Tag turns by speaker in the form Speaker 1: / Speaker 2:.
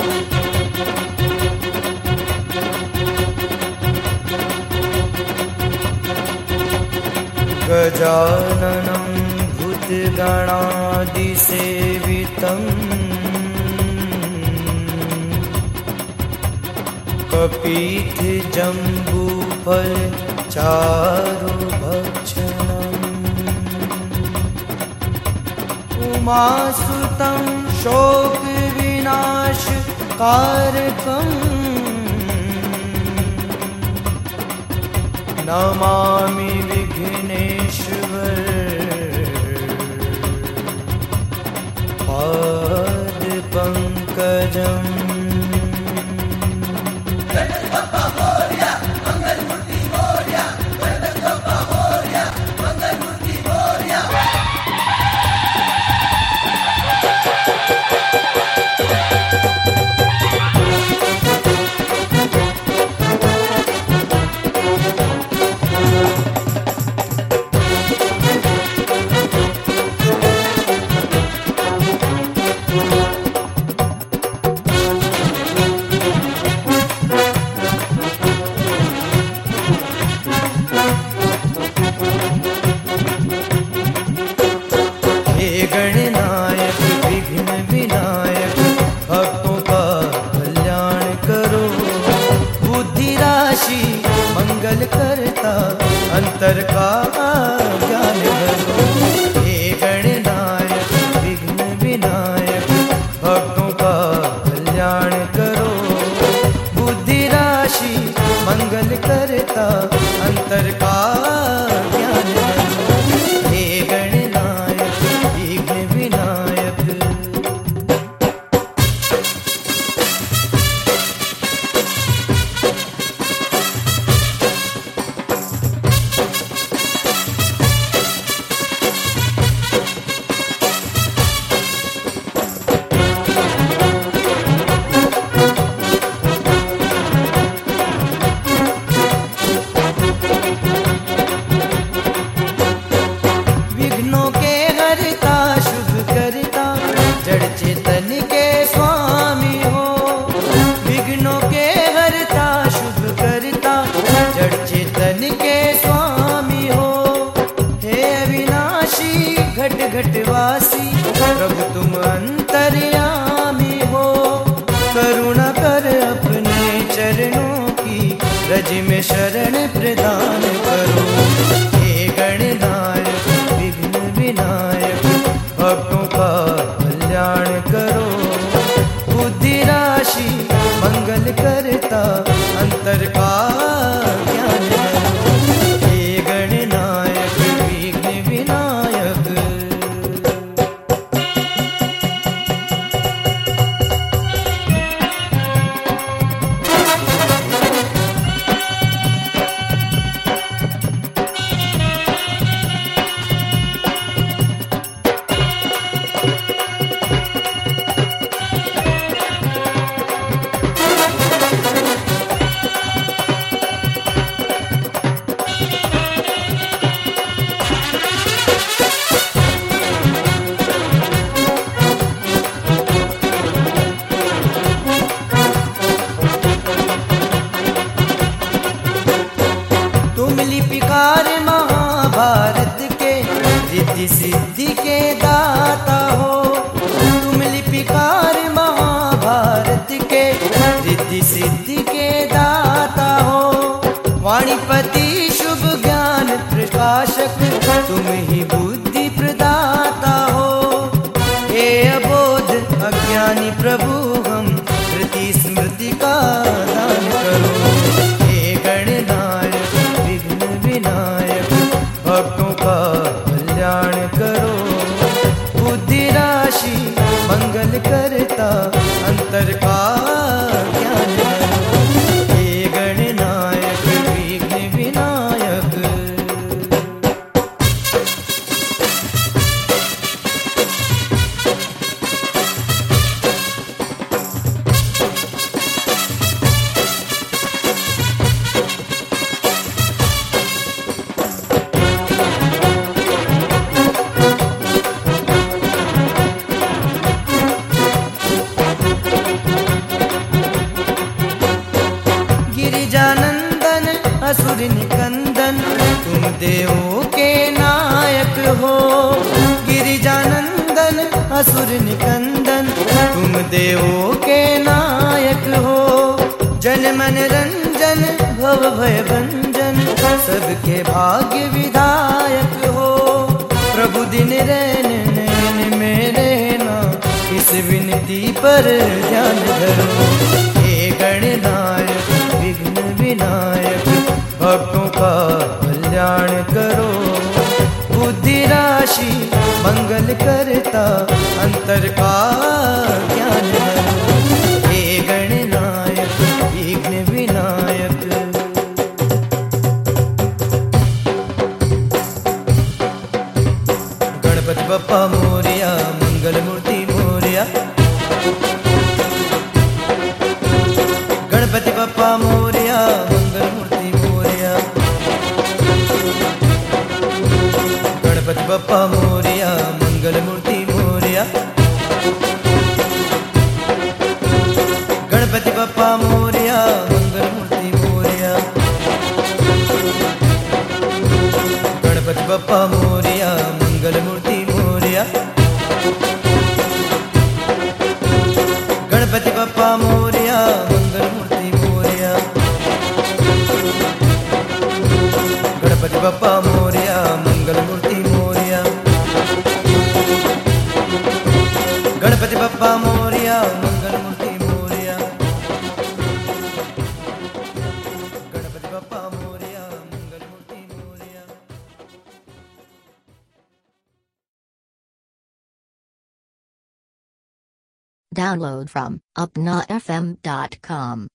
Speaker 1: गजाननं भूतगणादिसेवितं कपित्थजम्बूफलचारुभक्षणम् उमासुतं शोकविनाशकारकम् नमामि विघ्नेश्वर पादपङ्कजम्। गणनायक विघ्न विनायक भक्तों का कल्याण करो, बुद्धि राशि मंगल करता अंतर का ज्ञान करो। हे गणनायक विघ्न विनायक भक्तों का कल्याण करो, बुद्धि राशि मंगल करता अंतर का ज्ञान करो। हे गणनायक विघ्न विनायक। विघ्नों के हरता शुभ करता जड़ चेतन के स्वामी हो, विघ्नों के हरता शुभ करता जड़ चेतन के स्वामी हो। हे अविनाशी घट घट वासी प्रभु तुम अंतर्यामी हो, करुणा कर अपने चरणों की रज में शरण प्रदान करो। हे गणनायक विघ्न विनायक भक्तों का कल्याण करो, बुद्धि राशि मंगल करता अंतर का ज्ञान करो। हे गणनायक विघ्न विनायक। तुम लिपिकार महाभारत के रिद्धि सिद्धि के दाता हो, तुम लिपिकार महाभारत के रिद्धि सिद्धि के दाता हो। वाणीपति शुभ ज्ञान प्रकाशक तुम ही बुद्धि प्रदाता हो। हे अबोध अज्ञानी प्रभु हम धृति स्मृति का दान करो। हे गणनायक विघ्न विनायक भक्तों का कल्याण करो, बुद्धि राशि मंगल करता अंतर का ज्ञान करो। हे गणनायक विघ्न विनायक। निकंदन तुम देवों के नायक हो। गिरिजानंदन असुर निकंदन तुम देवों के नायक हो। जन मन रंजन भव भय भंजन सबके भाग्य विधायक हो। प्रभु दिन रैन नैन में रहना इस विनती पर ध्यान धरो। हे गणनायक विघ्न विनायक भक्तों का कल्याण करो। बुद्धि राशि मंगल करता अंतर का ज्ञान धरो। हे गणनायक विघ्न विनायक। गणपति बप्पा मोरया मंगल मूर्ति मोरया। गणपति बप्पा मोरया मंगल मूर्ति मोरया। गणपति बप्पा मोरया मंगल मूर्ति मोरया। गणपति बप्पा मोरया मंगल मूर्ति मोरया। गणपति बप्पा मोरया मंगल मूर्ति मोरया। गणपति बप्पा मोरया मंगल मूर्ति मोरया। गणपति बप्पा मोरया मंगल मूर्ति मोरया। गणपति बप्पा मोरया मंगल मूर्ति मोरया। गणपति बप्पा मोरया मंगल मूर्ति मोरया।
Speaker 2: Download from upnafm.com.